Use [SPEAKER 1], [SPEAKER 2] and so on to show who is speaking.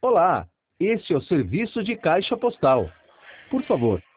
[SPEAKER 1] Olá, este é o serviço de caixa postal. Por favor,